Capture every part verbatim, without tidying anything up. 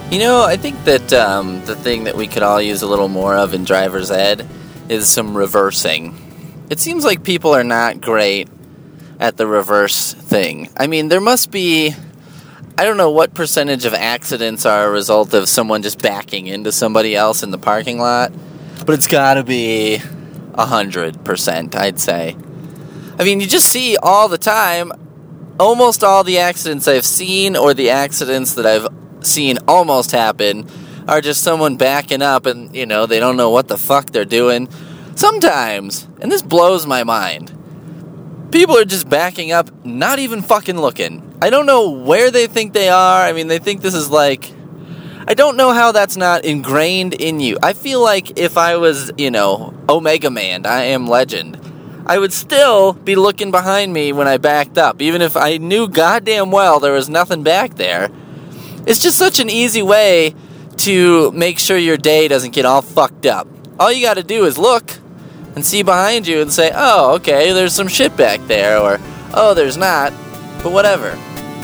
You know, I think that um, the thing that we could all use a little more of in driver's ed is some reversing. It seems like people are not great at the reverse thing. I mean, there must be, I don't know what percentage of accidents are a result of someone just backing into somebody else in the parking lot, but it's gotta be a hundred percent, I'd say. I mean, you just see all the time, almost all the accidents I've seen or the accidents that I've seen almost happen are just someone backing up and, you know, they don't know what the fuck they're doing. Sometimes, and this blows my mind, people are just backing up, not even fucking looking. I don't know where they think they are. I mean, they think this is like, I don't know how that's not ingrained in you. I feel like if I was, you know, Omega Man, I Am Legend, I would still be looking behind me when I backed up, even if I knew goddamn well there was nothing back there. It's just such an easy way to make sure your day doesn't get all fucked up. All you gotta do is look and see behind you and say, oh, okay, there's some shit back there, or, oh, there's not, but whatever.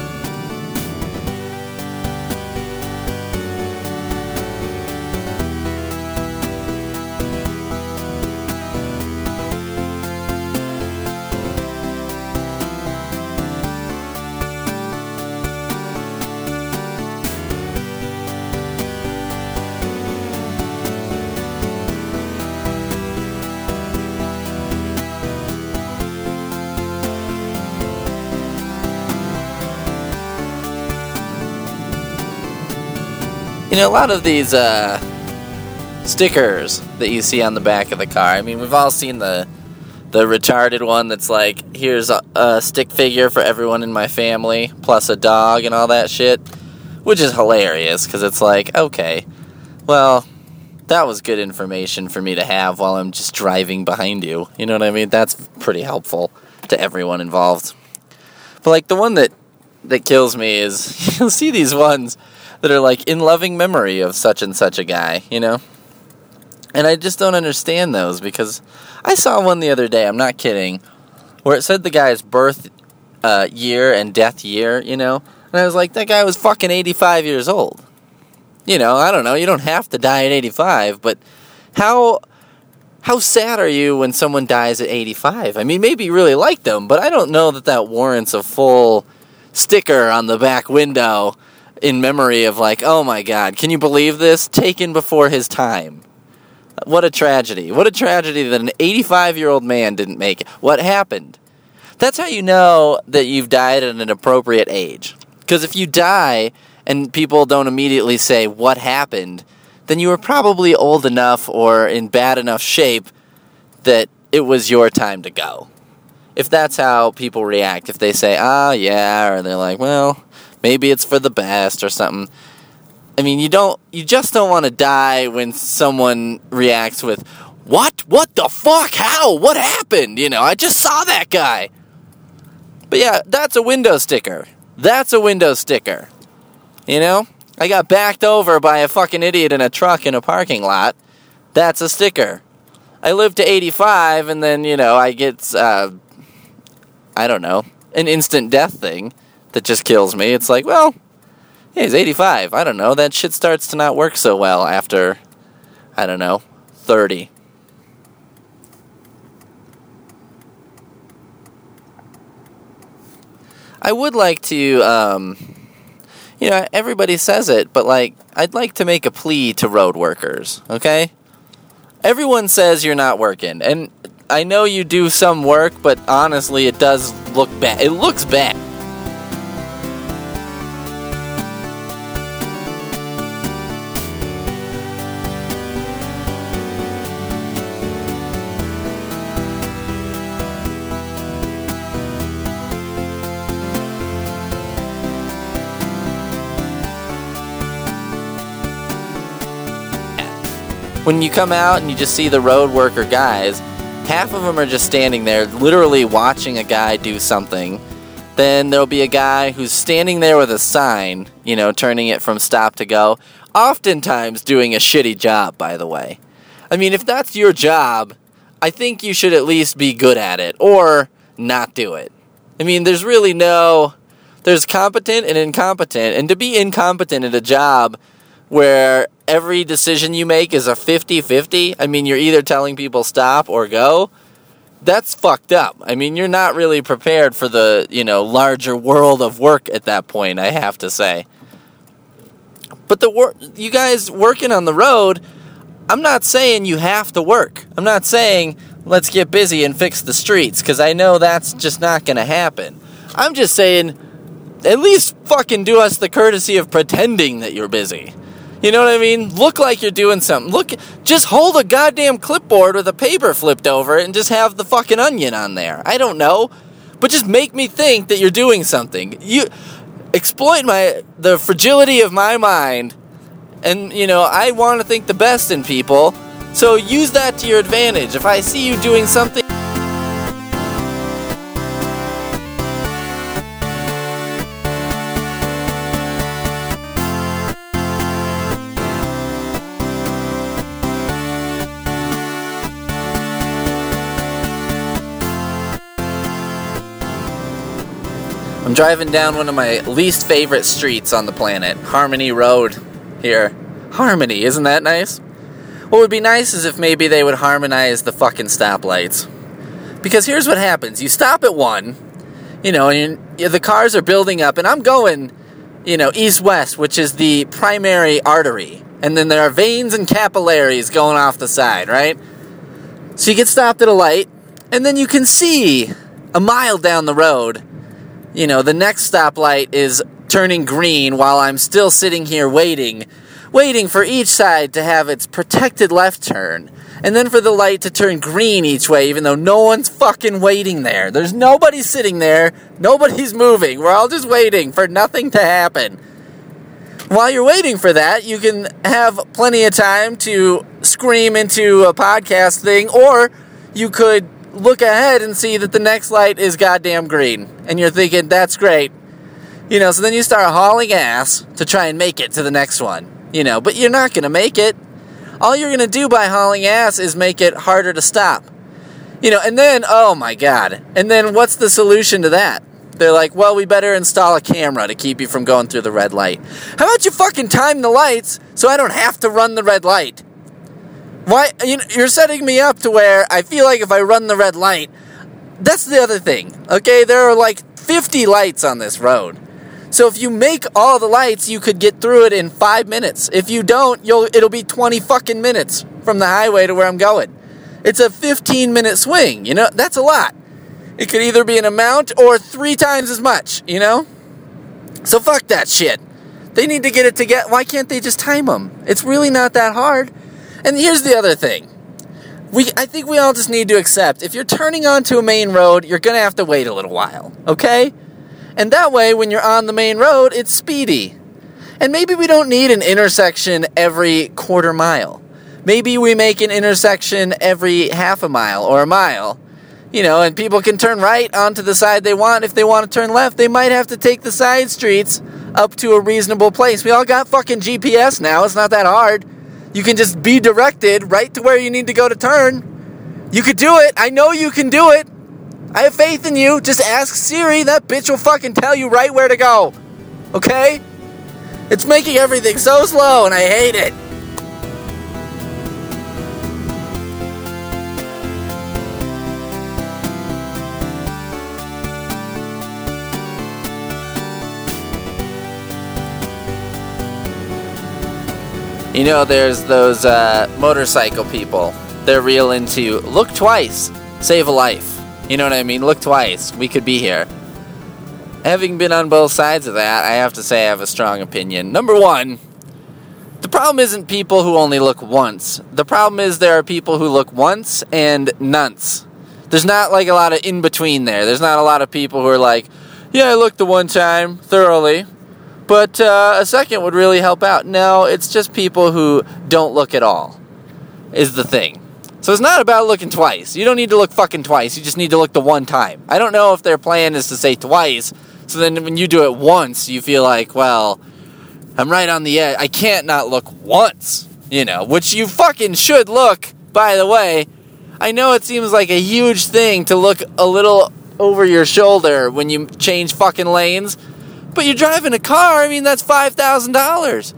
You know, a lot of these uh, stickers that you see on the back of the car, I mean, we've all seen the the retarded one that's like, here's a, a stick figure for everyone in my family, plus a dog and all that shit, which is hilarious, because it's like, okay, well, that was good information for me to have while I'm just driving behind you. You know what I mean? That's pretty helpful to everyone involved. But, like, the one that, that kills me is, you'll see these ones that are like, in loving memory of such and such a guy, you know? And I just don't understand those, because I saw one the other day, I'm not kidding, where it said the guy's birth uh, year and death year, you know? And I was like, that guy was fucking eighty-five years old. You know, I don't know, you don't have to die at eighty-five, but how how sad are you when someone dies at eighty-five? I mean, maybe you really like them, but I don't know that that warrants a full sticker on the back window in memory of, like, oh my god, can you believe this? Taken before his time. What a tragedy. What a tragedy that an eighty-five-year-old man didn't make it. What happened? That's how you know that you've died at an appropriate age. Because if you die and people don't immediately say, what happened, then you were probably old enough or in bad enough shape that it was your time to go. If that's how people react, if they say, ah, yeah, or they're like, well, maybe it's for the best or something. I mean, you don't, you just don't want to die when someone reacts with, what? What the fuck? How? What happened? You know, I just saw that guy. But yeah, that's a window sticker. That's a window sticker. You know? I got backed over by a fucking idiot in a truck in a parking lot. That's a sticker. I live to eighty-five and then, you know, I get, uh, I don't know, an instant death thing that just kills me. It's like, well, yeah, he's eighty-five. I don't know. That shit starts to not work so well after, I don't know, thirty. I would like to, um, you know, everybody says it, but, like, I'd like to make a plea to road workers, okay? Everyone says you're not working, and I know you do some work, but honestly, it does look bad. It looks bad. When you come out and you just see the road worker guys, half of them are just standing there literally watching a guy do something. Then there'll be a guy who's standing there with a sign, you know, turning it from stop to go. Oftentimes doing a shitty job, by the way. I mean, if that's your job, I think you should at least be good at it, or not do it. I mean, there's really no... There's competent and incompetent, and to be incompetent at a job where every decision you make is a fifty-fifty. I mean, you're either telling people stop or go. That's fucked up. I mean, you're not really prepared for the, you know, larger world of work at that point, I have to say. But the wor- you guys working on the road, I'm not saying you have to work. I'm not saying let's get busy and fix the streets, because I know that's just not going to happen. I'm just saying at least fucking do us the courtesy of pretending that you're busy. You know what I mean? Look like you're doing something. Look, just hold a goddamn clipboard with a paper flipped over it and just have the fucking onion on there. I don't know. But just make me think that you're doing something. You exploit my the fragility of my mind, and, you know, I want to think the best in people, so use that to your advantage. If I see you doing something... I'm driving down one of my least favorite streets on the planet, Harmony Road here. Harmony, isn't that nice? What would be nice is if maybe they would harmonize the fucking stoplights. Because here's what happens. You stop at one, you know, and you, the cars are building up, and I'm going, you know, east-west, which is the primary artery. And then there are veins and capillaries going off the side, right? So you get stopped at a light, and then you can see a mile down the road, you know, the next stoplight is turning green while I'm still sitting here waiting, waiting for each side to have its protected left turn, and then for the light to turn green each way, even though no one's fucking waiting there. There's nobody sitting there, nobody's moving, we're all just waiting for nothing to happen. While you're waiting for that, you can have plenty of time to scream into a podcast thing, or you could look ahead and see that the next light is goddamn green. And you're thinking, that's great. You know, so then you start hauling ass to try and make it to the next one. You know, but you're not going to make it. All you're going to do by hauling ass is make it harder to stop. You know, and then, oh my God. And then what's the solution to that? They're like, well, we better install a camera to keep you from going through the red light. How about you fucking time the lights so I don't have to run the red light? Why, you know, you're setting me up to where I feel like if I run the red light, that's the other thing, okay? There are like fifty lights on this road. So if you make all the lights, you could get through it in five minutes. If you don't, you'll it'll be twenty fucking minutes from the highway to where I'm going. It's a fifteen minute swing, you know? That's a lot. It could either be an amount or three times as much, you know? So fuck that shit. They need to get it together. Why can't they just time them? It's really not that hard. And here's the other thing. We, I think we all just need to accept, if you're turning onto a main road, you're going to have to wait a little while, okay? And that way, when you're on the main road, it's speedy. And maybe we don't need an intersection every quarter mile. Maybe we make an intersection every half a mile or a mile, you know, and people can turn right onto the side they want. If they want to turn left, they might have to take the side streets up to a reasonable place. We all got fucking G P S now. It's not that hard. You can just be directed right to where you need to go to turn. You could do it. I know you can do it. I have faith in you. Just ask Siri. That bitch will fucking tell you right where to go. Okay? It's making everything so slow, and I hate it. You know, there's those uh, motorcycle people. They're real into look twice, save a life. You know what I mean? Look twice. We could be here. Having been on both sides of that, I have to say I have a strong opinion. Number one, the problem isn't people who only look once. The problem is there are people who look once and nonce. There's not like a lot of in-between there. There's not a lot of people who are like, yeah, I looked the one time thoroughly, but uh, a second would really help out. No, it's just people who don't look at all, is the thing. So it's not about looking twice. You don't need to look fucking twice. You just need to look the one time. I don't know if their plan is to say twice, so then when you do it once, you feel like, well, I'm right on the edge. I can't not look once, you know, which you fucking should look, by the way. I know it seems like a huge thing to look a little over your shoulder when you change fucking lanes, but you're driving a car, I mean, that's five thousand dollars.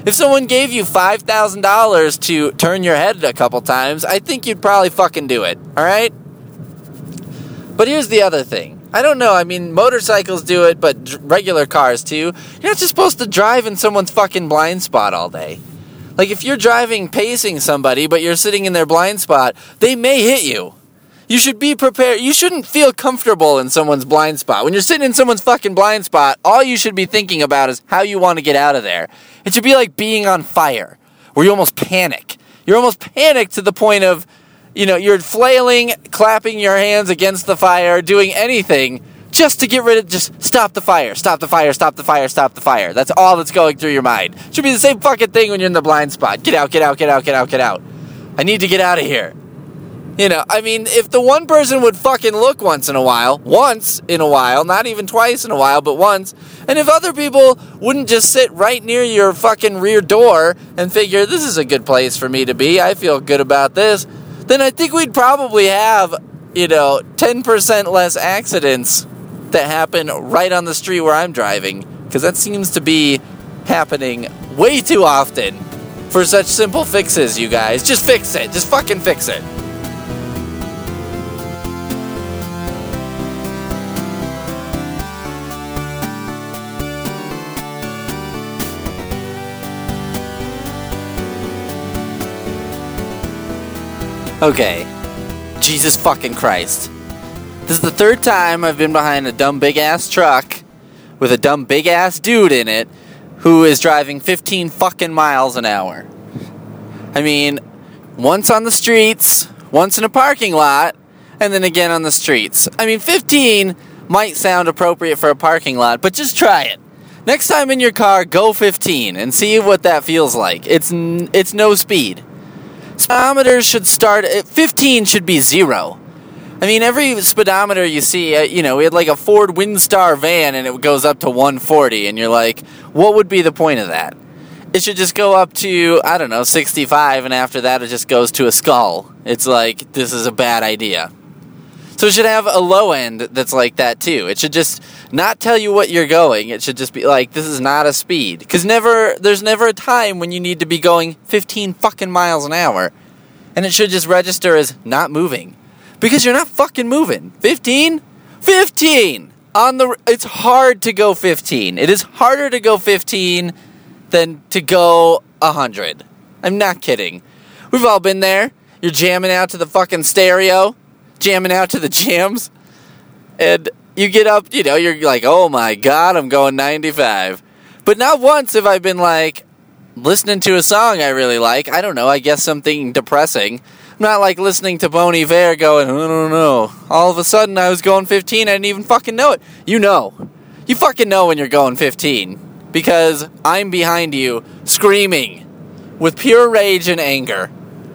If someone gave you five thousand dollars to turn your head a couple times, I think you'd probably fucking do it, alright? But here's the other thing. I don't know, I mean, motorcycles do it, but d- regular cars too. You're not just supposed to drive in someone's fucking blind spot all day. Like, if you're driving pacing somebody, but you're sitting in their blind spot, they may hit you. You should be prepared. You shouldn't feel comfortable in someone's blind spot. When you're sitting in someone's fucking blind spot, all you should be thinking about is how you want to get out of there. It should be like being on fire, where you almost panic. You're almost panicked to the point of, you know, you're flailing, clapping your hands against the fire, doing anything just to get rid of, just stop the fire, stop the fire, stop the fire, stop the fire. That's all that's going through your mind. It should be the same fucking thing when you're in the blind spot. Get out, get out, get out, get out, get out. I need to get out of here. You know, I mean, if the one person would fucking look once in a while, once in a while, not even twice in a while, but once, and if other people wouldn't just sit right near your fucking rear door and figure, this is a good place for me to be, I feel good about this, then I think we'd probably have, you know, ten percent less accidents that happen right on the street where I'm driving, because that seems to be happening way too often for such simple fixes, you guys. Just fix it. Just fucking fix it. Okay. Jesus fucking Christ. This is the third time I've been behind a dumb big-ass truck with a dumb big-ass dude in it who is driving fifteen fucking miles an hour. I mean, once on the streets, once in a parking lot, and then again on the streets. I mean, fifteen might sound appropriate for a parking lot, but just try it. Next time in your car, go fifteen and see what that feels like. It's n- it's no speed. Speedometers should start at fifteen should be zero. I mean, every speedometer you see, uh, you know, we had like a Ford Windstar van and it goes up to one forty, and you're like, what would be the point of that? It should just go up to, I don't know, sixty-five, and after that it just goes to a skull. It's like, this is a bad idea. So it should have a low end that's like that too. It should just not tell you what you're going. It should just be like, this is not a speed. Because never, there's never a time when you need to be going fifteen fucking miles an hour. And it should just register as not moving. Because you're not fucking moving. fifteen? fifteen! On the, it's hard to go fifteen. It is harder to go fifteen than to go one hundred. I'm not kidding. We've all been there. You're jamming out to the fucking stereo. Jamming out to the jams. And you get up, you know, you're like, oh my god, I'm going ninety-five. But not once have I been like, listening to a song I really like. I don't know, I guess something depressing. I'm not like listening to Bon Iver going, I don't know. All of a sudden I was going fifteen, I didn't even fucking know it. You know. You fucking know when you're going fifteen. Because I'm behind you, screaming, with pure rage and anger.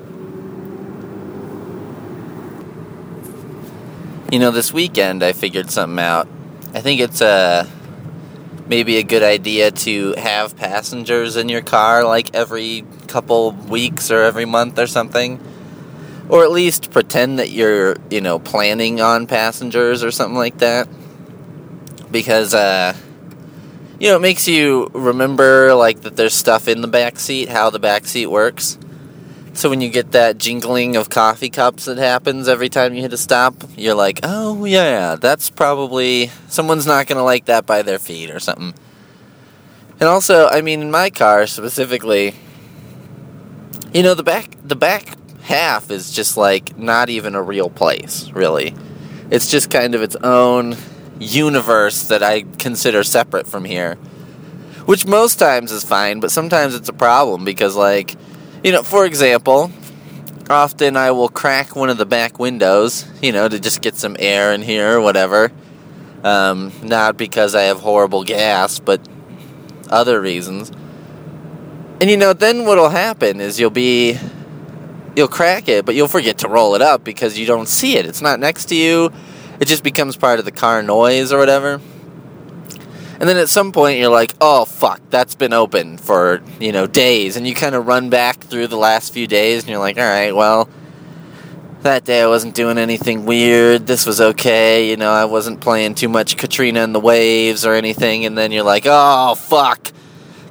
You know, this weekend I figured something out. I think it's uh, maybe a good idea to have passengers in your car like every couple weeks or every month or something. Or at least pretend that you're, you know, planning on passengers or something like that. Because, uh, you know, it makes you remember, like, that there's stuff in the back seat, how the back seat works. So when you get that jingling of coffee cups that happens every time you hit a stop, you're like, oh, yeah, that's probably, someone's not going to like that by their feet or something. And also, I mean, in my car specifically, you know, the back, the back half is just, like, not even a real place, really. It's just kind of its own universe that I consider separate from here. Which most times is fine, but sometimes it's a problem because, like, you know, for example, often I will crack one of the back windows, you know, to just get some air in here or whatever. Um, not because I have horrible gas, but other reasons. And, you know, then what'll happen is you'll be, you'll crack it, but you'll forget to roll it up because you don't see it. It's not next to you. It just becomes part of the car noise or whatever. And then at some point you're like, oh, fuck, that's been open for, you know, days. And you kind of run back through the last few days and you're like, all right, well, that day I wasn't doing anything weird. This was okay. You know, I wasn't playing too much Katrina and the Waves or anything. And then you're like, oh, fuck.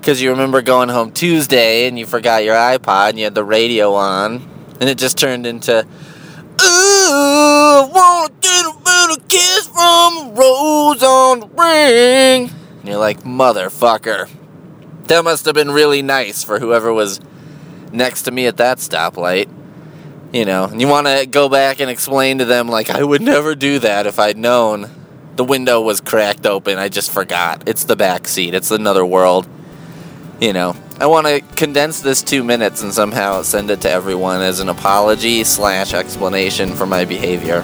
because you remember going home Tuesday and you forgot your iPod and you had the radio on, and it just turned into, ooh, I wanna get a little kiss from a rose on the ring. And you're like, motherfucker. That must have been really nice for whoever was next to me at that stoplight. You know, and you want to go back and explain to them, like, I would never do that if I'd known the window was cracked open. I just forgot. It's the back seat. It's another world. You know, I want to condense this two minutes and somehow send it to everyone as an apology slash explanation for my behavior.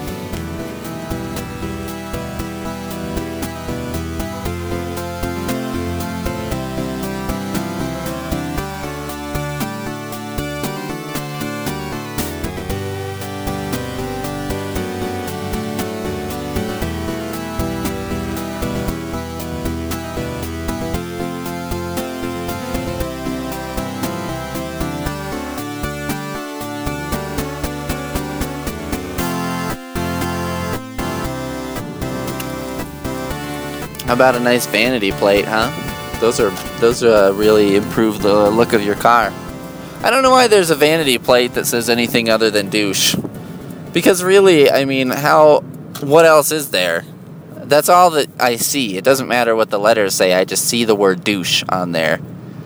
How about a nice vanity plate, huh? Those are those uh, really improve the look of your car. I don't know why there's a vanity plate that says anything other than douche. Because really, I mean, how? What else is there? That's all that I see. It doesn't matter what the letters say. I just see the word douche on there.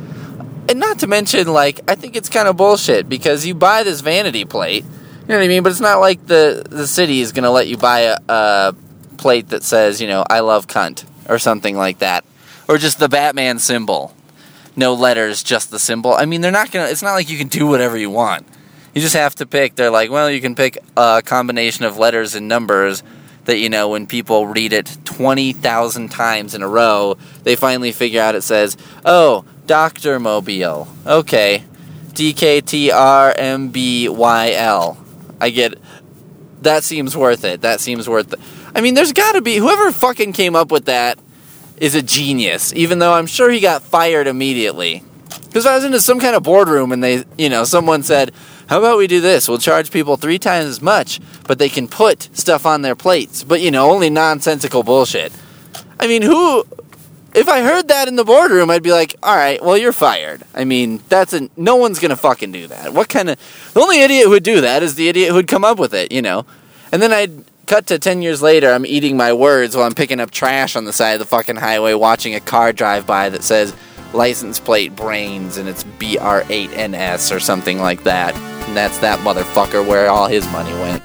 And not to mention, like, I think it's kind of bullshit because you buy this vanity plate. You know what I mean? But it's not like the the city is going to let you buy a, a plate that says, you know, I love cunt. Or something like that. Or just the Batman symbol. No letters, just the symbol. I mean, they're not gonna, it's not like you can do whatever you want. You just have to pick. They're like, well, you can pick a combination of letters and numbers that, you know, when people read it twenty thousand times in a row, they finally figure out it says, oh, Doctor Mobile. Okay. D K T R M B Y L. I get, that seems worth it. That seems worth it. I mean, there's got to be, whoever fucking came up with that is a genius, even though I'm sure he got fired immediately. Because I was into some kind of boardroom and they, you know, someone said, how about we do this? We'll charge people three times as much, but they can put stuff on their plates. But, you know, only nonsensical bullshit. I mean, who, if I heard that in the boardroom, I'd be like, all right, well, you're fired. I mean, that's a, no one's going to fucking do that. What kind of, the only idiot who would do that is the idiot who would come up with it, you know. And then I'd, cut to ten years later, I'm eating my words while I'm picking up trash on the side of the fucking highway, watching a car drive by that says license plate brains and it's B R eight N S or something like that. And that's that motherfucker where all his money went.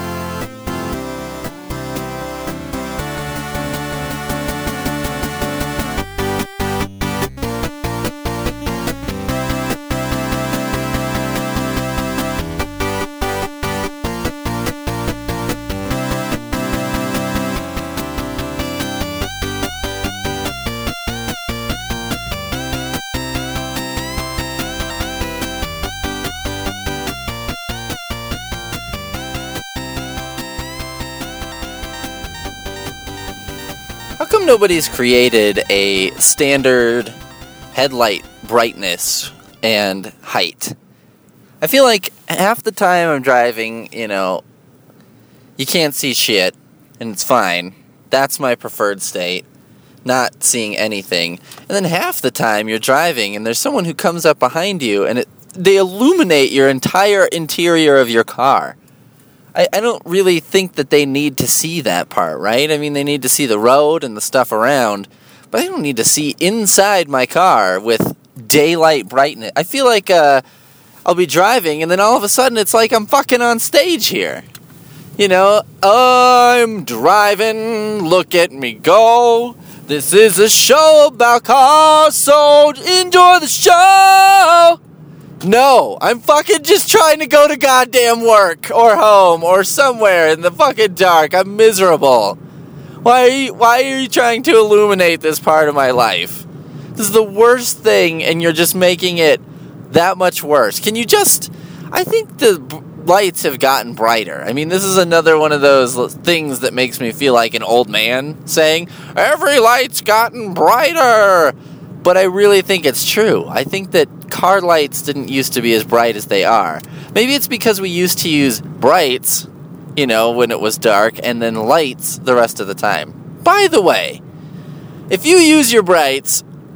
How come nobody's created a standard headlight brightness and height? I feel like half the time I'm driving, you know, you can't see shit, and it's fine. That's my preferred state, not seeing anything. And then half the time you're driving, and there's someone who comes up behind you, and it, they illuminate your entire interior of your car. I, I don't really think that they need to see that part, right? I mean, they need to see the road and the stuff around, but I don't need to see inside my car with daylight brightness. I feel like uh, I'll be driving, and then all of a sudden it's like I'm fucking on stage here. You know, I'm driving, look at me go. This is a show about cars, so enjoy the show. No, I'm fucking just trying to go to goddamn work or home or somewhere in the fucking dark. I'm miserable. Why are you, why are you trying to illuminate this part of my life? This is the worst thing, and you're just making it that much worse. Can you just... I think the b- lights have gotten brighter. I mean, this is another one of those l- things that makes me feel like an old man saying, every light's gotten brighter. But I really think it's true. I think that car lights didn't used to be as bright as they are. Maybe it's because we used to use brights, you know, when it was dark, and then lights the rest of the time. By the way, if you use your brights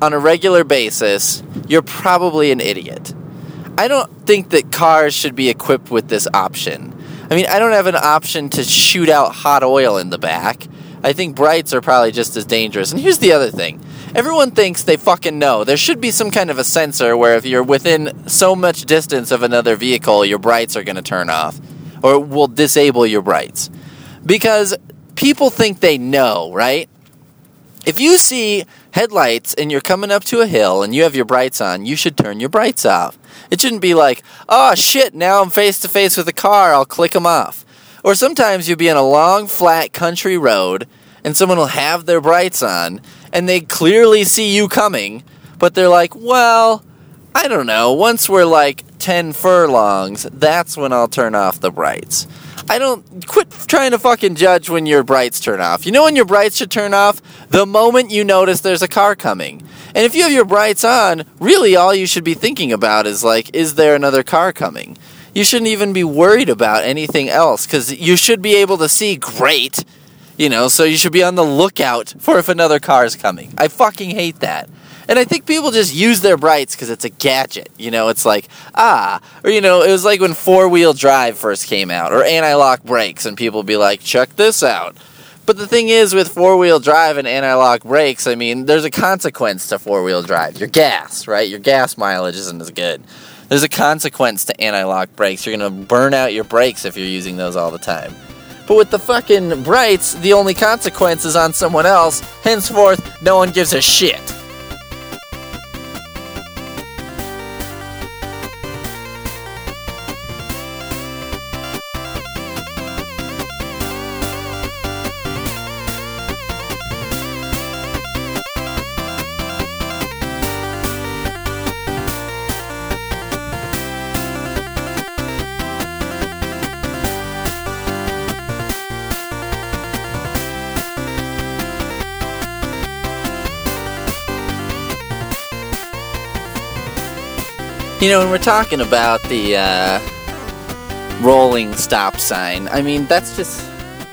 on a regular basis, you're probably an idiot. I don't think that cars should be equipped with this option. I mean, I don't have an option to shoot out hot oil in the back. I think brights are probably just as dangerous. And here's the other thing. Everyone thinks they fucking know. There should be some kind of a sensor where if you're within so much distance of another vehicle, your brights are going to turn off. Or will disable your brights. Because people think they know, right? If you see headlights and you're coming up to a hill and you have your brights on, you should turn your brights off. It shouldn't be like, oh shit, now I'm face to face with a car, I'll click them off. Or sometimes you'll be on a long, flat country road and someone will have their brights on and they clearly see you coming, but they're like, well, I don't know, once we're like ten furlongs, that's when I'll turn off the brights. I don't, quit trying to fucking judge when your brights turn off. You know when your brights should turn off? The moment you notice there's a car coming. And if you have your brights on, really all you should be thinking about is like, is there another car coming? You shouldn't even be worried about anything else, because you should be able to see great, you know, so you should be on the lookout for if another car is coming. I fucking hate that. And I think people just use their brights because it's a gadget. You know, it's like, ah. Or, you know, it was like when four-wheel drive first came out, or anti-lock brakes, and people would be like, check this out. But the thing is, with four-wheel drive and anti-lock brakes, I mean, there's a consequence to four-wheel drive. Your gas, right? Your gas mileage isn't as good. There's a consequence to anti-lock brakes. You're going to burn out your brakes if you're using those all the time. But with the fucking brights, the only consequence is on someone else. Henceforth, no one gives a shit. You know, when we're talking about the uh, rolling stop sign, I mean, that's just,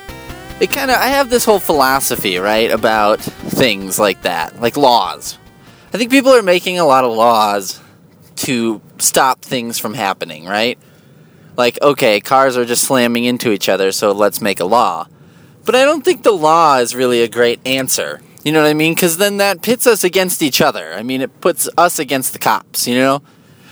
it kind of, I have this whole philosophy, right, about things like that, like laws. I think people are making a lot of laws to stop things from happening, right? Like, okay, cars are just slamming into each other, so let's make a law. But I don't think the law is really a great answer. You know what I mean? Because then that pits us against each other. I mean, it puts us against the cops, you know?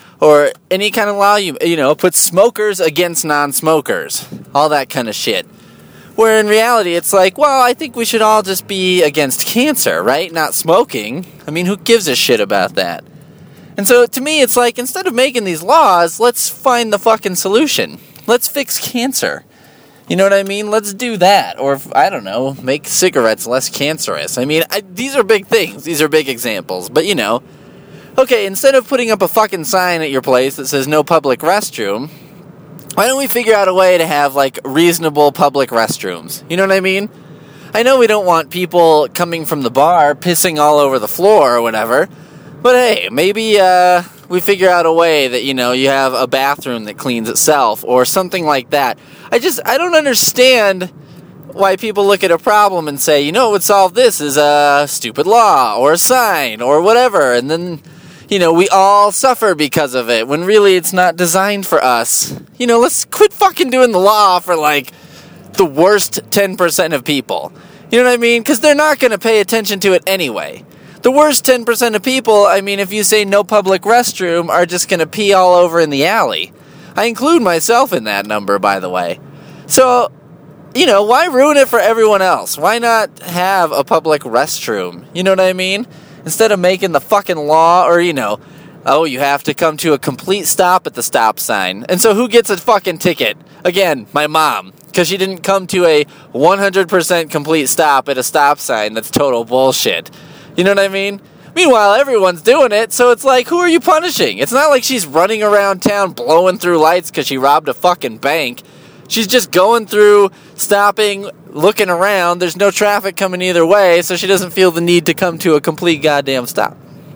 Or any kind of law, you, you know, puts smokers against non-smokers. All that kind of shit. Where in reality, it's like, well, I think we should all just be against cancer, right? Not smoking. I mean, who gives a shit about that? And so, to me, it's like, instead of making these laws, let's find the fucking solution. Let's fix cancer. You know what I mean? Let's do that. Or, I don't know, make cigarettes less cancerous. I mean, I, these are big things. These are big examples. But, you know, okay, instead of putting up a fucking sign at your place that says no public restroom, why don't we figure out a way to have, like, reasonable public restrooms? You know what I mean? I know we don't want people coming from the bar pissing all over the floor or whatever, but hey, maybe uh, we figure out a way that, you know, you have a bathroom that cleans itself or something like that. I just, I don't understand why people look at a problem and say, you know what would solve this is a stupid law or a sign or whatever, and then, you know, we all suffer because of it, when really it's not designed for us. You know, let's quit fucking doing the law for, like, the worst ten percent of people. You know what I mean? Because they're not going to pay attention to it anyway. The worst ten percent of people, I mean, if you say no public restroom, are just going to pee all over in the alley. I include myself in that number, by the way. So, you know, why ruin it for everyone else? Why not have a public restroom? You know what I mean? Instead of making the fucking law, or, you know, oh, you have to come to a complete stop at the stop sign. And so who gets a fucking ticket? Again, my mom. Because she didn't come to a one hundred percent complete stop at a stop sign. That's total bullshit. You know what I mean? Meanwhile, everyone's doing it, so it's like, who are you punishing? It's not like she's running around town blowing through lights because she robbed a fucking bank. She's just going through, stopping, looking around. There's no traffic coming either way, so she doesn't feel the need to come to a complete goddamn stop.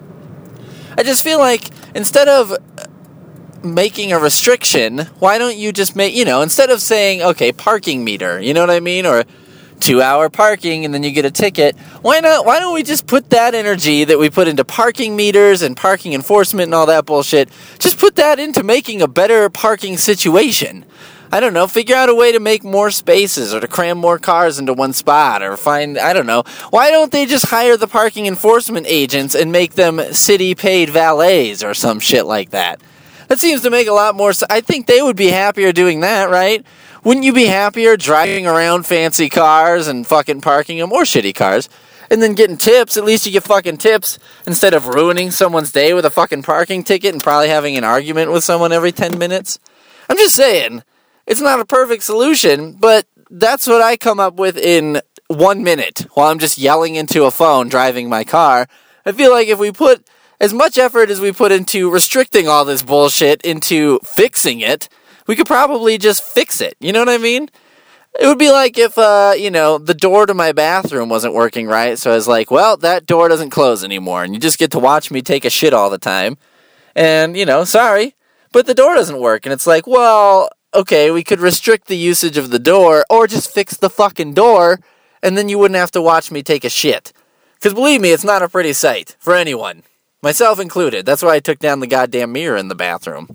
I just feel like instead of making a restriction, why don't you just make, you know, instead of saying, okay, parking meter, you know what I mean? Or two-hour parking and then you get a ticket. Why not? Why don't we just put that energy that we put into parking meters and parking enforcement and all that bullshit, just put that into making a better parking situation? I don't know, figure out a way to make more spaces or to cram more cars into one spot or find, I don't know. Why don't they just hire the parking enforcement agents and make them city-paid valets or some shit like that? That seems to make a lot more sense. I think they would be happier doing that, right? Wouldn't you be happier driving around fancy cars and fucking parking them, or shitty cars, and then getting tips? At least you get fucking tips instead of ruining someone's day with a fucking parking ticket and probably having an argument with someone every ten minutes. I'm just saying, it's not a perfect solution, but that's what I come up with in one minute while I'm just yelling into a phone driving my car. I feel like if we put as much effort as we put into restricting all this bullshit into fixing it, we could probably just fix it. You know what I mean? It would be like if, uh, you know, the door to my bathroom wasn't working right, so I was like, well, that door doesn't close anymore, and you just get to watch me take a shit all the time. And, you know, sorry, but the door doesn't work. And it's like, well, okay, we could restrict the usage of the door, or just fix the fucking door, and then you wouldn't have to watch me take a shit. Because believe me, it's not a pretty sight for anyone. Myself included. That's why I took down the goddamn mirror in the bathroom.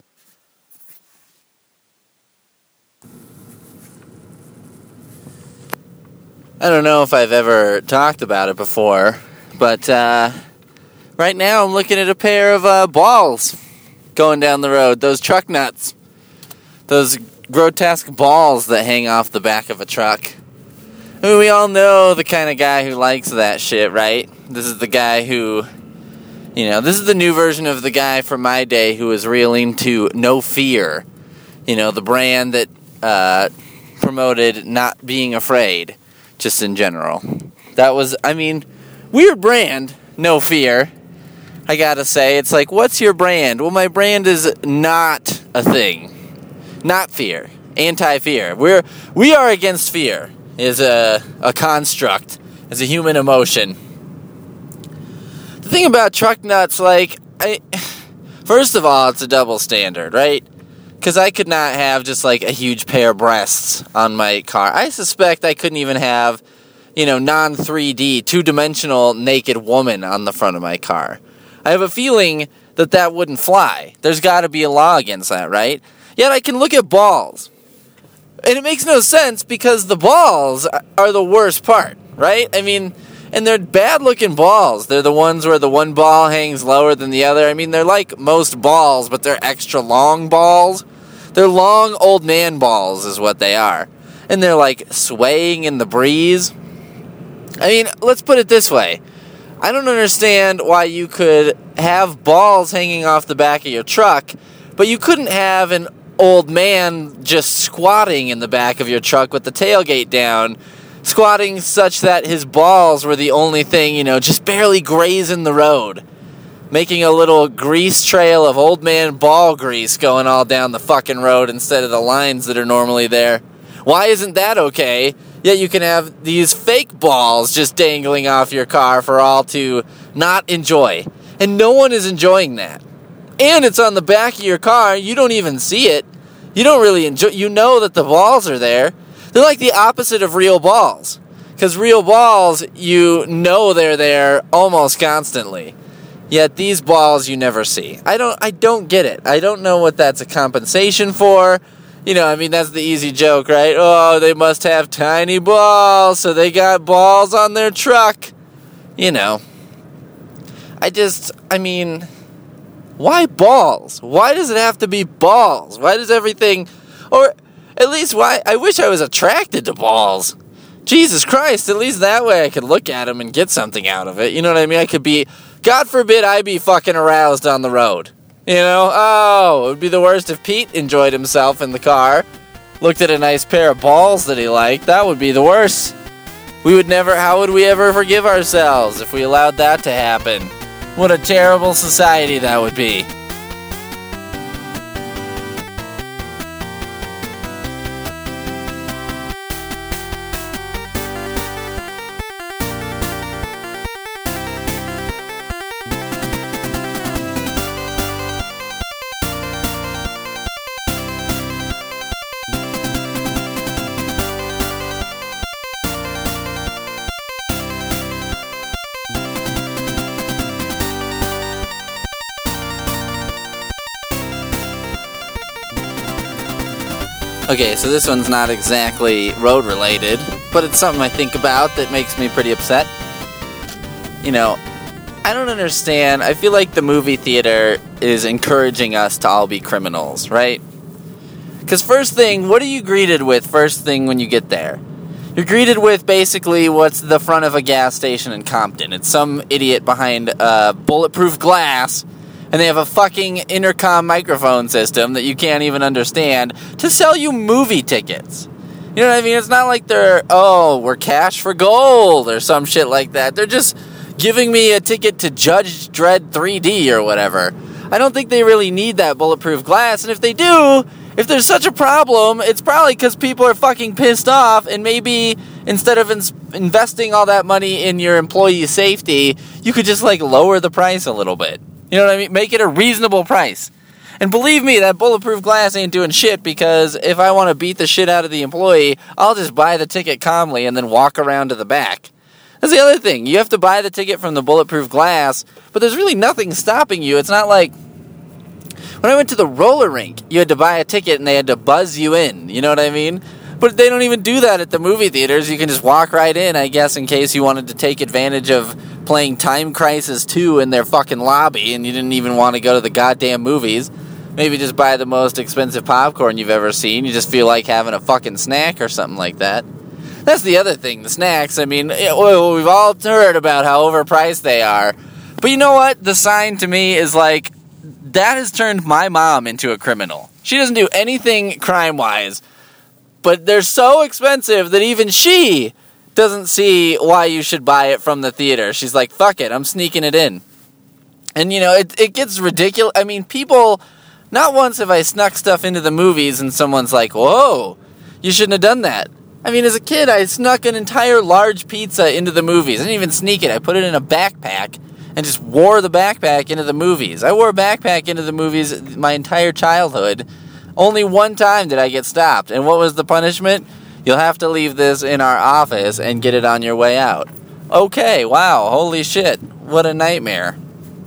I don't know if I've ever talked about it before, but uh, right now I'm looking at a pair of uh, balls going down the road. Those truck nuts. Those grotesque balls that hang off the back of a truck. I mean, we all know the kind of guy who likes that shit, right? This is the guy who... You know, this is the new version of the guy from my day who was real into No Fear. You know, the brand that uh, promoted not being afraid, just in general. That was, I mean, weird brand, No Fear. I gotta say, it's like, what's your brand? Well, my brand is not a thing. Not fear. Anti-fear. We're, we are against fear. Is a, a construct. Is a human emotion. The thing about truck nuts, like, I, first of all, it's a double standard, right? Because I could not have just, like, a huge pair of breasts on my car. I suspect I couldn't even have, you know, non three D, two-dimensional naked woman on the front of my car. I have a feeling that that wouldn't fly. There's got to be a law against that, right? Yet I can look at balls. And it makes no sense because the balls are the worst part, right? I mean... And they're bad-looking balls. They're the ones where the one ball hangs lower than the other. I mean, they're like most balls, but they're extra long balls. They're long old man balls is what they are. And they're like swaying in the breeze. I mean, let's put it this way. I don't understand why you could have balls hanging off the back of your truck, but you couldn't have an old man just squatting in the back of your truck with the tailgate down, squatting such that his balls were the only thing, you know, just barely grazing the road, making a little grease trail of old man ball grease going all down the fucking road instead of the lines that are normally there. Why isn't that okay? Yet you can have these fake balls just dangling off your car for all to not enjoy. And no one is enjoying that. And it's on the back of your car. You don't even see it. You don't really enjoy. You know that the balls are there. They're like the opposite of real balls. Because real balls, you know they're there almost constantly. Yet these balls you never see. I don't I don't get it. I don't know what that's a compensation for. You know, I mean, that's the easy joke, right? Oh, they must have tiny balls, so they got balls on their truck. You know. I just, I mean, why balls? Why does it have to be balls? Why does everything, or at least why, I wish I was attracted to balls. Jesus Christ, at least that way I could look at them and get something out of it. You know what I mean? I could be, God forbid I be fucking aroused on the road. You know? Oh, it would be the worst if Pete enjoyed himself in the car, looked at a nice pair of balls that he liked. That would be the worst. We would never, how would we ever forgive ourselves if we allowed that to happen? What a terrible society that would be. Okay, so this one's not exactly road-related, but it's something I think about that makes me pretty upset. You know, I don't understand. I feel like the movie theater is encouraging us to all be criminals, right? Because first thing, what are you greeted with first thing when you get there? You're greeted with basically what's the front of a gas station in Compton. It's some idiot behind uh, bulletproof glass, and they have a fucking intercom microphone system that you can't even understand to sell you movie tickets. You know what I mean? It's not like they're, oh, we're cash for gold or some shit like that. They're just giving me a ticket to Judge Dredd three D or whatever. I don't think they really need that bulletproof glass, and if they do, if there's such a problem, it's probably because people are fucking pissed off, and maybe instead of ins- investing all that money in your employee safety, you could just, like, lower the price a little bit. You know what I mean? Make it a reasonable price. And believe me, that bulletproof glass ain't doing shit, because if I want to beat the shit out of the employee, I'll just buy the ticket calmly and then walk around to the back. That's the other thing. You have to buy the ticket from the bulletproof glass, but there's really nothing stopping you. It's not like when I went to the roller rink, you had to buy a ticket and they had to buzz you in. You know what I mean? But they don't even do that at the movie theaters. You can just walk right in, I guess, in case you wanted to take advantage of playing Time Crisis two in their fucking lobby and you didn't even want to go to the goddamn movies. Maybe just buy the most expensive popcorn you've ever seen. You just feel like having a fucking snack or something like that. That's the other thing, the snacks. I mean, well, we've all heard about how overpriced they are. But you know what? The sign to me is like, that has turned my mom into a criminal. She doesn't do anything crime-wise, but they're so expensive that even she doesn't see why you should buy it from the theater. She's like, fuck it, I'm sneaking it in. And, you know, it, it gets ridiculous. I mean, people, not once have I snuck stuff into the movies and someone's like, whoa, you shouldn't have done that. I mean, as a kid, I snuck an entire large pizza into the movies. I didn't even sneak it. I put it in a backpack and just wore the backpack into the movies. I wore a backpack into the movies my entire childhood. Only one time did I get stopped. And what was the punishment? You'll have to leave this in our office and get it on your way out. Okay, wow, holy shit. What a nightmare.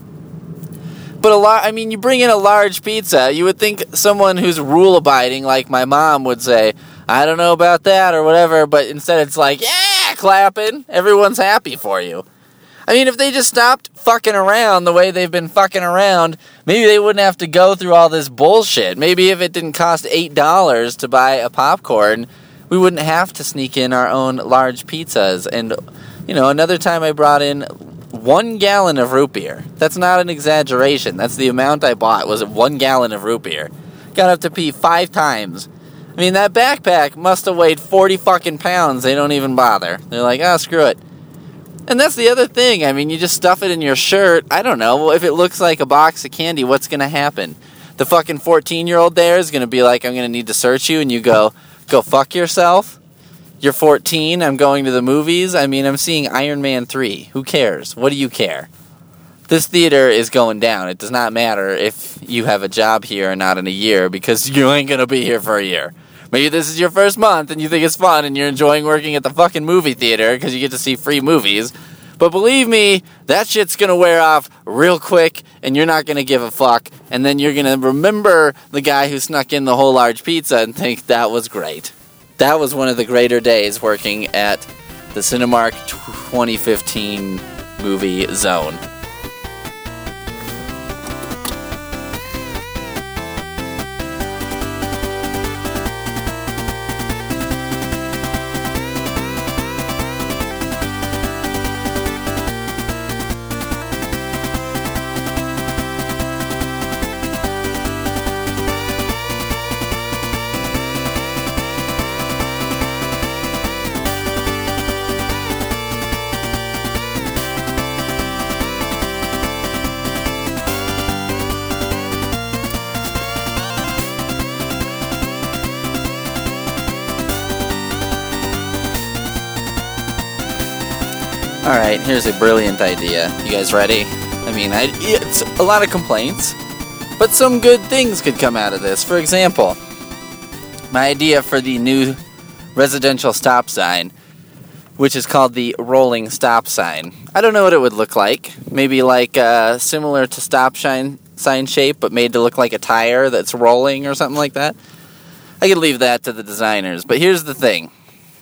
But a lot, I mean, you bring in a large pizza, you would think someone who's rule-abiding, like my mom, would say, I don't know about that or whatever, but instead it's like, yeah, clapping. Everyone's happy for you. I mean, if they just stopped fucking around the way they've been fucking around, maybe they wouldn't have to go through all this bullshit. Maybe if it didn't cost eight dollars to buy a popcorn, we wouldn't have to sneak in our own large pizzas. And, you know, another time I brought in one gallon of root beer. That's not an exaggeration. That's the amount I bought, was one gallon of root beer. Got up to pee five times. I mean, that backpack must have weighed forty fucking pounds. They don't even bother. They're like, oh, screw it. And that's the other thing. I mean, you just stuff it in your shirt. I don't know. If it looks like a box of candy, what's going to happen? The fucking fourteen-year-old there is going to be like, I'm going to need to search you, and you go, go fuck yourself? You're fourteen, I'm going to the movies. I mean, I'm seeing Iron Man three. Who cares? What do you care? This theater is going down. It does not matter if you have a job here or not in a year, because you ain't going to be here for a year. Maybe this is your first month and you think it's fun and you're enjoying working at the fucking movie theater because you get to see free movies. But believe me, that shit's going to wear off real quick and you're not going to give a fuck. And then you're going to remember the guy who snuck in the whole large pizza and think that was great. That was one of the greater days working at the Cinemark twenty fifteen movie zone. Alright, here's a brilliant idea. You guys ready? I mean, I, it's a lot of complaints, but some good things could come out of this. For example, my idea for the new residential stop sign, which is called the rolling stop sign. I don't know what it would look like. Maybe like uh, similar to stop sign, sign shape, but made to look like a tire that's rolling or something like that. I could leave that to the designers. But here's the thing.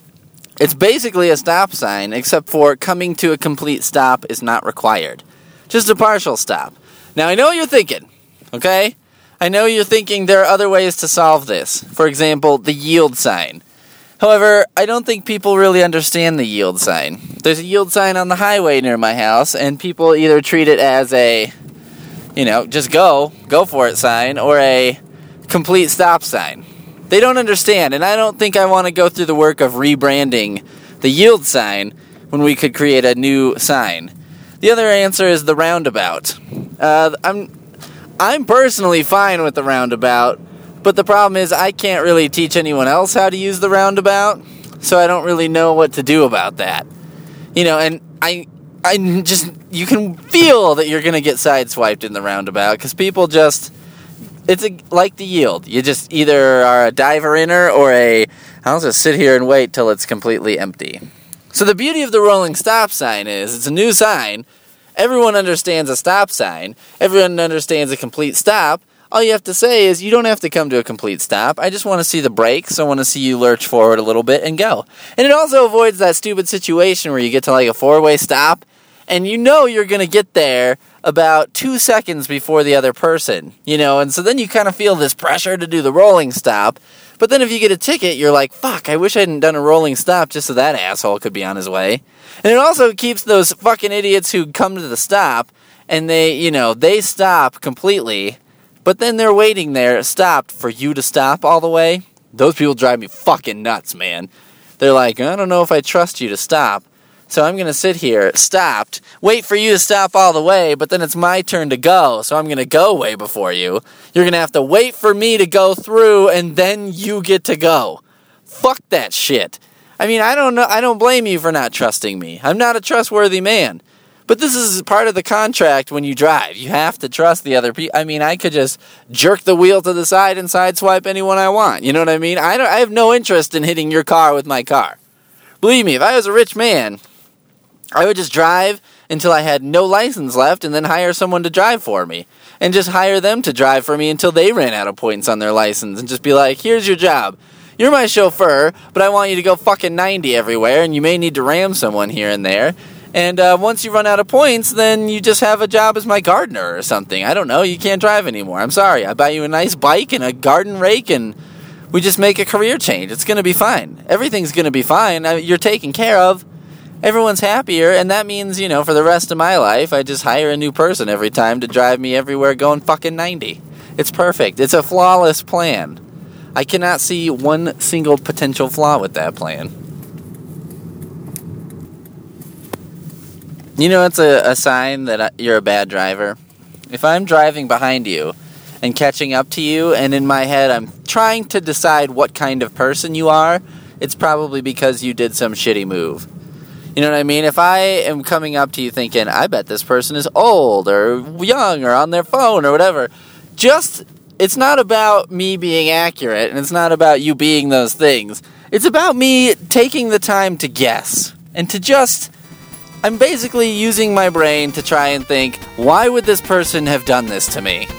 It's basically a stop sign, except for coming to a complete stop is not required. Just a partial stop. Now, I know what you're thinking, okay? I know you're thinking there are other ways to solve this. For example, the yield sign. However, I don't think people really understand the yield sign. There's a yield sign on the highway near my house, and people either treat it as a, you know, just go, go for it sign, or a complete stop sign. They don't understand, and I don't think I want to go through the work of rebranding the yield sign when we could create a new sign. The other answer is the roundabout. Uh, I'm, I'm personally fine with the roundabout, but the problem is I can't really teach anyone else how to use the roundabout, so I don't really know what to do about that. You know, and I, I just, you can feel that you're going to get sideswiped in the roundabout, because people just, it's a, like the yield. You just either are a diver-inner or a, I'll just sit here and wait till it's completely empty. So the beauty of the rolling stop sign is, it's a new sign, everyone understands a stop sign, everyone understands a complete stop. All you have to say is, you don't have to come to a complete stop. I just want to see the brakes. I want to see you lurch forward a little bit and go. And it also avoids that stupid situation where you get to like a four-way stop, and you know you're going to get there about two seconds before the other person. You know, and so then you kind of feel this pressure to do the rolling stop. But then if you get a ticket, you're like, fuck, I wish I hadn't done a rolling stop just so that asshole could be on his way. And it also keeps those fucking idiots who come to the stop, and they, you know, they stop completely, but then they're waiting there, stopped, for you to stop all the way. Those people drive me fucking nuts, man. They're like, I don't know if I trust you to stop, so I'm going to sit here, stopped, wait for you to stop all the way, but then it's my turn to go, so I'm going to go way before you. You're going to have to wait for me to go through, and then you get to go. Fuck that shit. I mean, I don't know. I don't blame you for not trusting me. I'm not a trustworthy man. But this is part of the contract when you drive. You have to trust the other people. I mean, I could just jerk the wheel to the side and sideswipe anyone I want. You know what I mean? I, don't, I have no interest in hitting your car with my car. Believe me, if I was a rich man, I would just drive until I had no license left and then hire someone to drive for me. And just hire them to drive for me until they ran out of points on their license. And just be like, here's your job. You're my chauffeur, but I want you to go fucking ninety everywhere, and you may need to ram someone here and there. And uh, once you run out of points, then you just have a job as my gardener or something. I don't know. You can't drive anymore. I'm sorry. I buy you a nice bike and a garden rake, and we just make a career change. It's going to be fine. Everything's going to be fine. You're taken care of. Everyone's happier, and that means, you know, for the rest of my life, I just hire a new person every time to drive me everywhere going fucking ninety. It's perfect. It's a flawless plan. I cannot see one single potential flaw with that plan. You know, it's a, a sign that you're a bad driver. If I'm driving behind you and catching up to you, and in my head I'm trying to decide what kind of person you are, it's probably because you did some shitty move. You know what I mean? If I am coming up to you thinking, I bet this person is old or young or on their phone or whatever, just, it's not about me being accurate, and it's not about you being those things. It's about me taking the time to guess and to just... I'm basically using my brain to try and think, why would this person have done this to me?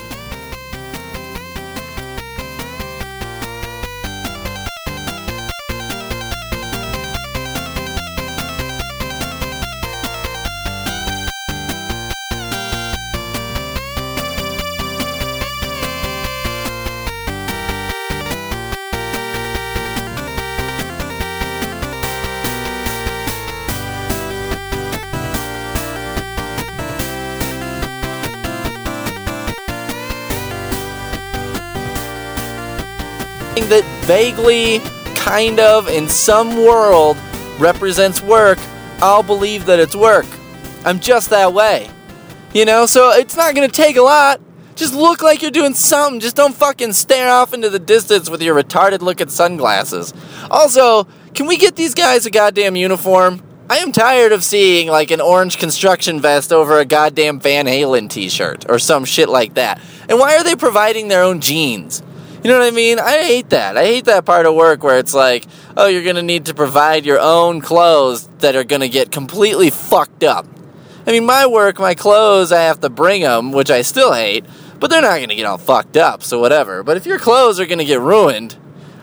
That vaguely, kind of, in some world, represents work, I'll believe that it's work. I'm just that way. You know, so it's not going to take a lot. Just look like you're doing something. Just don't fucking stare off into the distance with your retarded-looking sunglasses. Also, can we get these guys a goddamn uniform? I am tired of seeing, like, an orange construction vest over a goddamn Van Halen t-shirt, or some shit like that. And why are they providing their own jeans? You know what I mean? I hate that. I hate that part of work where it's like, oh, you're going to need to provide your own clothes that are going to get completely fucked up. I mean, my work, my clothes, I have to bring them, which I still hate, but they're not going to get all fucked up, so whatever. But if your clothes are going to get ruined,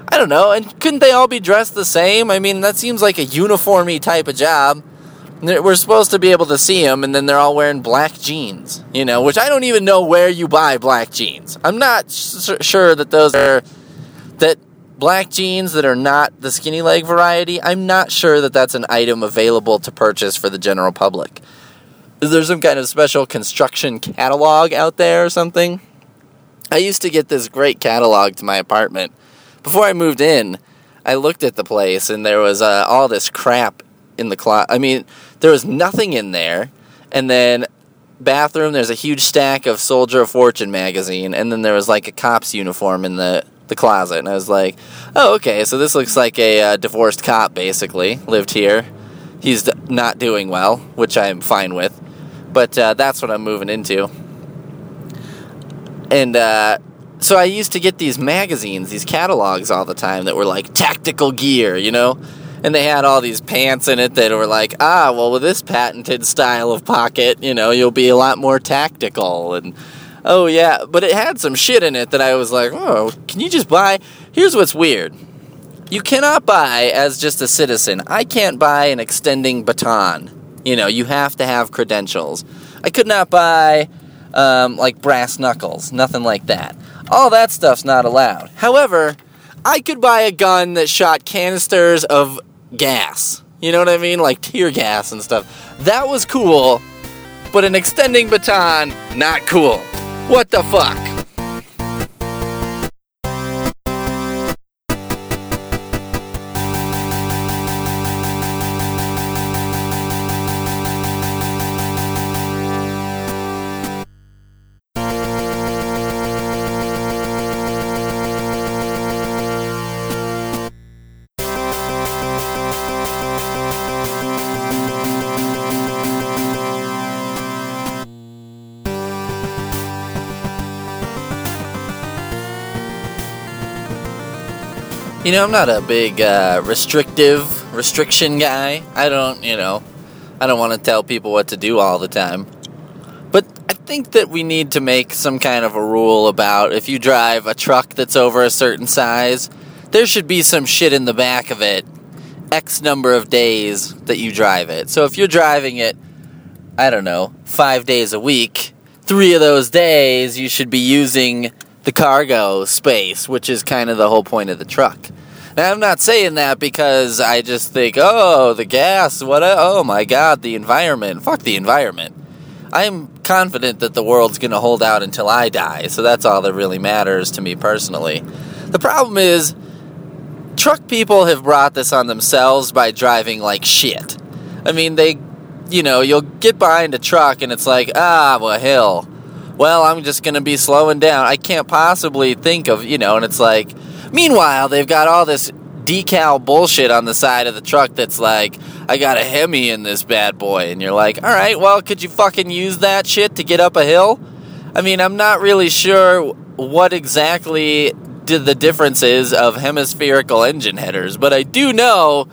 I don't know, and couldn't they all be dressed the same? I mean, that seems like a uniformy type of job. We're supposed to be able to see them, and then they're all wearing black jeans, you know, which I don't even know where you buy black jeans. I'm not sh- sure that those are, that black jeans that are not the skinny leg variety, I'm not sure that that's an item available to purchase for the general public. Is there some kind of special construction catalog out there or something? I used to get this great catalog to my apartment. Before I moved in, I looked at the place, and there was uh, all this crap in the closet. I mean, there was nothing in there, and then bathroom, there's a huge stack of Soldier of Fortune magazine, and then there was like a cop's uniform in the, the closet, and I was like, oh, okay, so this looks like a uh, divorced cop, basically, lived here. He's d- not doing well, which I'm fine with, but uh, that's what I'm moving into. And, uh... So I used to get these magazines, these catalogs all the time that were like tactical gear, you know? And they had all these pants in it that were like, ah, well, with this patented style of pocket, you know, you'll be a lot more tactical. And, oh, yeah, but it had some shit in it that I was like, oh, can you just buy? Here's what's weird. You cannot buy as just a citizen. I can't buy an extending baton. You know, you have to have credentials. I could not buy, um, like, brass knuckles, nothing like that. All that stuff's not allowed. However, I could buy a gun that shot canisters of gas. You know what I mean? Like tear gas and stuff. That was cool, but an extending baton, not cool. What the fuck? You know, I'm not a big uh, restrictive, restriction guy. I don't, you know, I don't want to tell people what to do all the time. But I think that we need to make some kind of a rule about if you drive a truck that's over a certain size, there should be some shit in the back of it X number of days that you drive it. So if you're driving it, I don't know, five days a week, three of those days you should be using the cargo space, which is kind of the whole point of the truck. Now, I'm not saying that because I just think, oh, the gas, what, a, oh my god, the environment. Fuck the environment. I'm confident that the world's going to hold out until I die, so that's all that really matters to me personally. The problem is, truck people have brought this on themselves by driving like shit. I mean, they, you know, you'll get behind a truck and it's like, ah, well, hill. Well, I'm just going to be slowing down. I can't possibly think of, you know, and it's like, meanwhile, they've got all this decal bullshit on the side of the truck that's like, I got a Hemi in this bad boy. And you're like, all right, well, could you fucking use that shit to get up a hill? I mean, I'm not really sure what exactly did the difference is of hemispherical engine headers, but I do know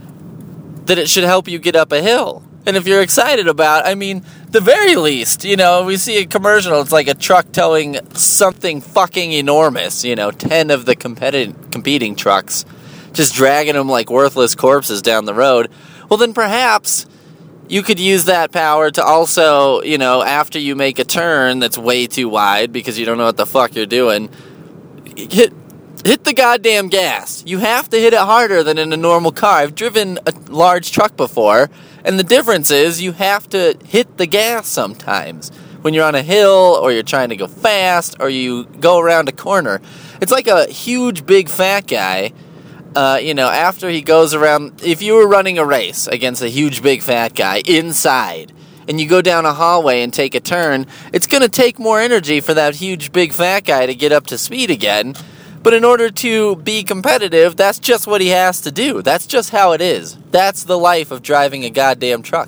that it should help you get up a hill. And if you're excited about, I mean, the very least, you know, we see a commercial, it's like a truck towing something fucking enormous, you know, ten of the competi- competing trucks, just dragging them like worthless corpses down the road. Well, then perhaps you could use that power to also, you know, after you make a turn that's way too wide because you don't know what the fuck you're doing, hit hit the goddamn gas. You have to hit it harder than in a normal car. I've driven a large truck before, and the difference is you have to hit the gas sometimes. When you're on a hill, or you're trying to go fast, or you go around a corner. It's like a huge, big, fat guy, uh, you know, after he goes around, if you were running a race against a huge, big, fat guy inside, and you go down a hallway and take a turn, it's going to take more energy for that huge, big, fat guy to get up to speed again. But in order to be competitive, that's just what he has to do. That's just how it is. That's the life of driving a goddamn truck.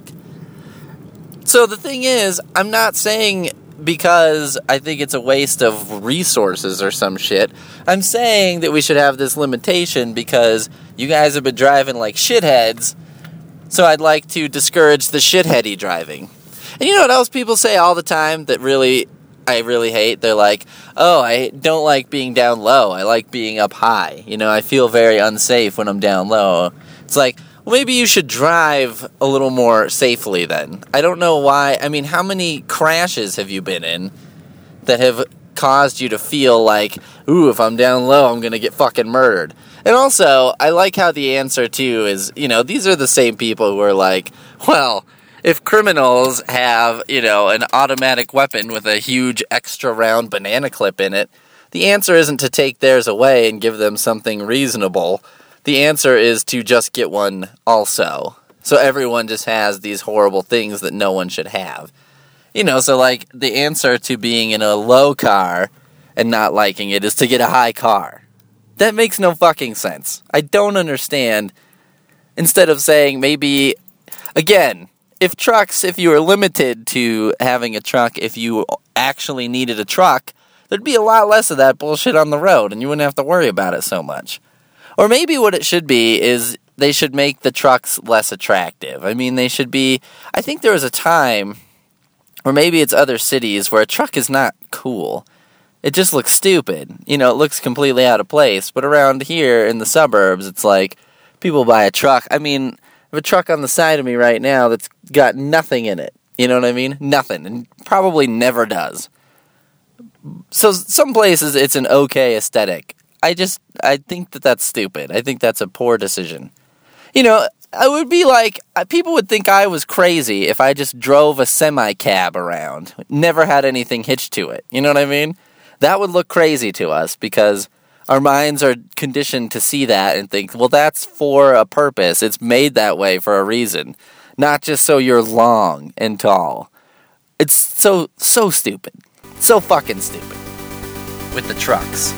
So the thing is, I'm not saying because I think it's a waste of resources or some shit. I'm saying that we should have this limitation because you guys have been driving like shitheads, so I'd like to discourage the shitheady driving. And you know what else people say all the time that really I really hate. They're like, oh, I don't like being down low. I like being up high. You know, I feel very unsafe when I'm down low. It's like, well, maybe you should drive a little more safely then. I don't know why. I mean, how many crashes have you been in that have caused you to feel like, ooh, if I'm down low, I'm going to get fucking murdered? And also, I like how the answer, too, is, you know, these are the same people who are like, well, if criminals have, you know, an automatic weapon with a huge extra round banana clip in it, the answer isn't to take theirs away and give them something reasonable. The answer is to just get one also. So everyone just has these horrible things that no one should have. You know, so like the answer to being in a low car and not liking it is to get a high car. That makes no fucking sense. I don't understand. Instead of saying maybe, again, if trucks, if you were limited to having a truck, if you actually needed a truck, there'd be a lot less of that bullshit on the road, and you wouldn't have to worry about it so much. Or maybe what it should be is they should make the trucks less attractive. I mean, they should be, I think there was a time, or maybe it's other cities, where a truck is not cool. It just looks stupid. You know, it looks completely out of place. But around here in the suburbs, it's like, people buy a truck. I mean, I have a truck on the side of me right now that's got nothing in it. You know what I mean? Nothing. And probably never does. So some places it's an okay aesthetic. I just, I think that that's stupid. I think that's a poor decision. You know, I would be like, people would think I was crazy if I just drove a semi-cab around. Never had anything hitched to it. You know what I mean? That would look crazy to us because our minds are conditioned to see that and think, well, that's for a purpose. It's made that way for a reason. Not just so you're long and tall. It's so, so stupid. So fucking stupid. With the trucks.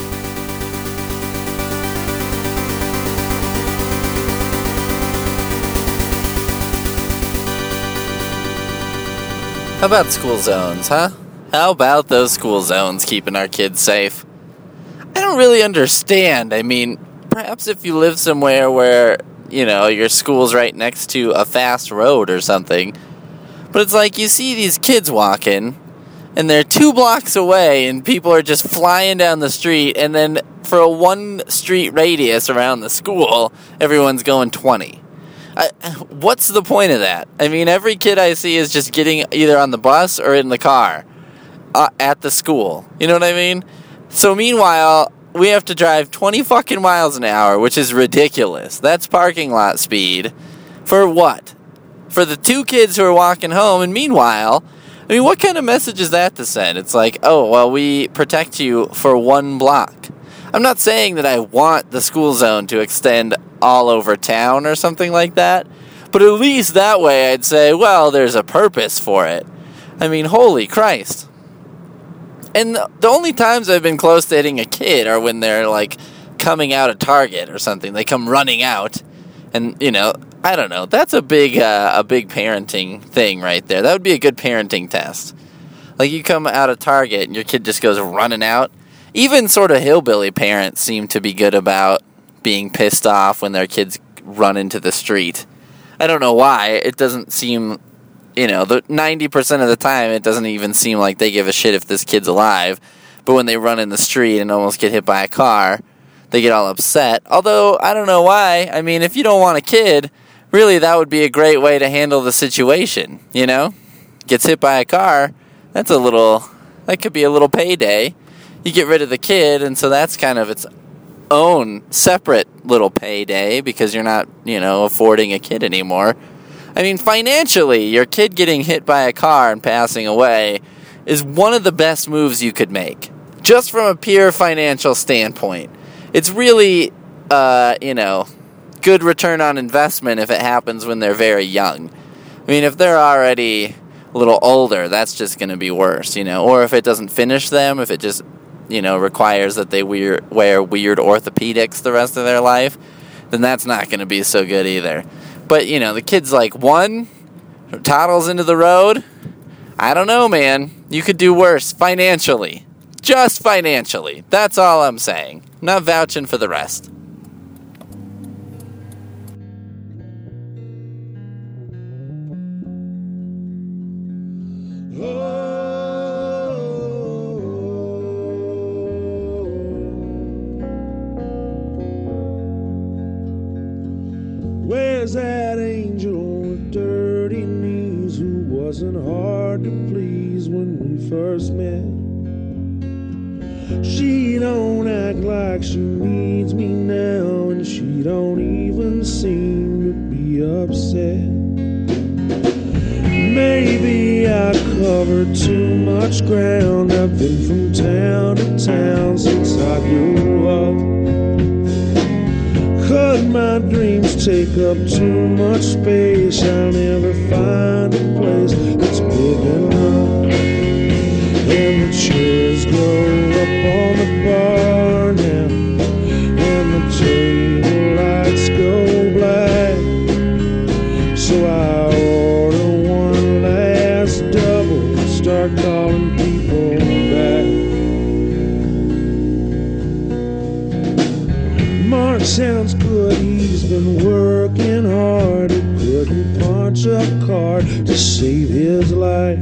How about school zones, huh? How about those school zones keeping our kids safe? I don't really understand. I mean, perhaps if you live somewhere where, you know, your school's right next to a fast road or something. But it's like you see these kids walking, and they're two blocks away, and people are just flying down the street, and then for a one-street radius around the school, everyone's going twenty. I, what's the point of that? I mean, every kid I see is just getting either on the bus or in the car uh, at the school. You know what I mean? So meanwhile, we have to drive twenty fucking miles an hour, which is ridiculous. That's parking lot speed. For what? For the two kids who are walking home, and meanwhile, I mean, what kind of message is that to send? It's like, oh, well, we protect you for one block. I'm not saying that I want the school zone to extend all over town or something like that, but at least that way I'd say, well, there's a purpose for it. I mean, holy Christ. And the only times I've been close to hitting a kid are when they're, like, coming out of Target or something. They come running out, and, you know, I don't know. That's a big, uh, a big parenting thing right there. That would be a good parenting test. Like, you come out of Target, and your kid just goes running out. Even sort of hillbilly parents seem to be good about being pissed off when their kids run into the street. I don't know why. It doesn't seem, you know, the ninety percent of the time it doesn't even seem like they give a shit if this kid's alive. But when they run in the street and almost get hit by a car, they get all upset. Although, I don't know why. I mean, if you don't want a kid, really that would be a great way to handle the situation, you know? Gets hit by a car, that's a little, that could be a little payday. You get rid of the kid, and so that's kind of its own separate little payday because you're not, you know, affording a kid anymore. I mean, financially, your kid getting hit by a car and passing away is one of the best moves you could make, just from a pure financial standpoint. It's really, uh, you know, good return on investment if it happens when they're very young. I mean, if they're already a little older, that's just going to be worse, you know, or if it doesn't finish them, if it just, you know, requires that they wear, wear weird orthopedics the rest of their life, then that's not going to be so good either. But, you know, the kid's like one, toddles into the road, I don't know, man. You could do worse financially. Just financially. That's all I'm saying. I'm not vouching for the rest. Oh. There's that angel with dirty knees who wasn't hard to please when we first met. She don't act like she needs me now, and she don't even seem to be upset. Maybe I covered too much ground. I've been from town to town since I grew up. Could my dreams take up too much space? I'll never find a place that's big enough. And the chairs go up on the bar now, and the table lights go black. So I order one last double and start calling people back. Mark sounds good, he's been working hard. He couldn't punch a card to save his life.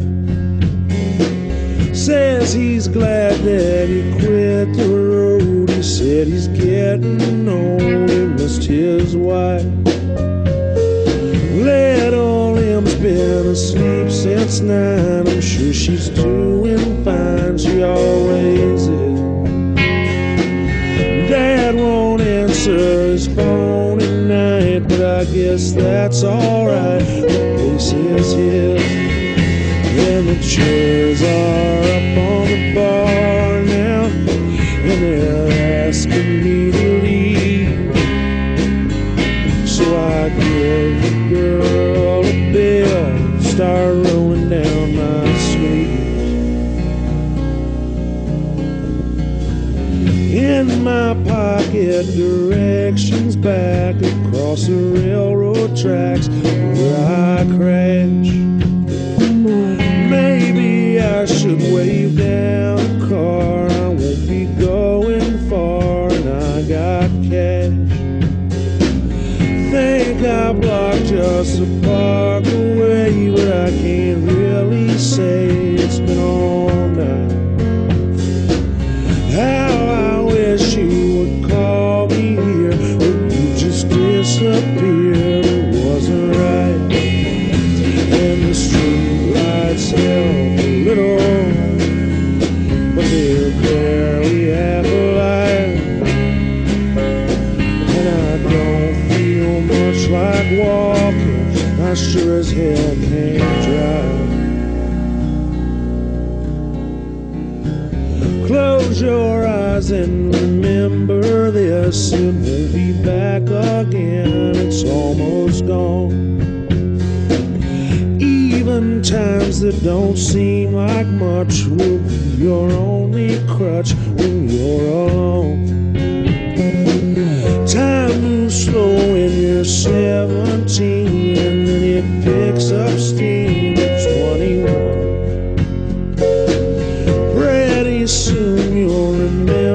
Says he's glad that he quit the road. He said he's getting old, he missed his wife. Little Em's been asleep since nine. I'm sure she's doing fine, she always is. Dad won't answer his phone at night, but I guess that's alright, the place is his. And the chairs are up on the bar now, and they're asking me to leave. So I give the girl a bill, start rolling down my sleeves. In my pocket, directions back across the railroad tracks where I crashed. Maybe I should wave down a car. I won't be going far, and I got cash. Think I blocked just a park away, but I can't really say it's been all night. How I wish you would call me here, but you just disappeared. It wasn't right. And the street lights help a little, but they're barely half alive. And I don't feel much like walking, I sure as hell can't drive. Close your eyes and remember this, it won't be back again, it's almost gone. Even times that don't seem like much will be your only crutch when you're alone. Time moves slow when you're seventeen, and then it picks up steam at twenty-one. Pretty soon you'll remember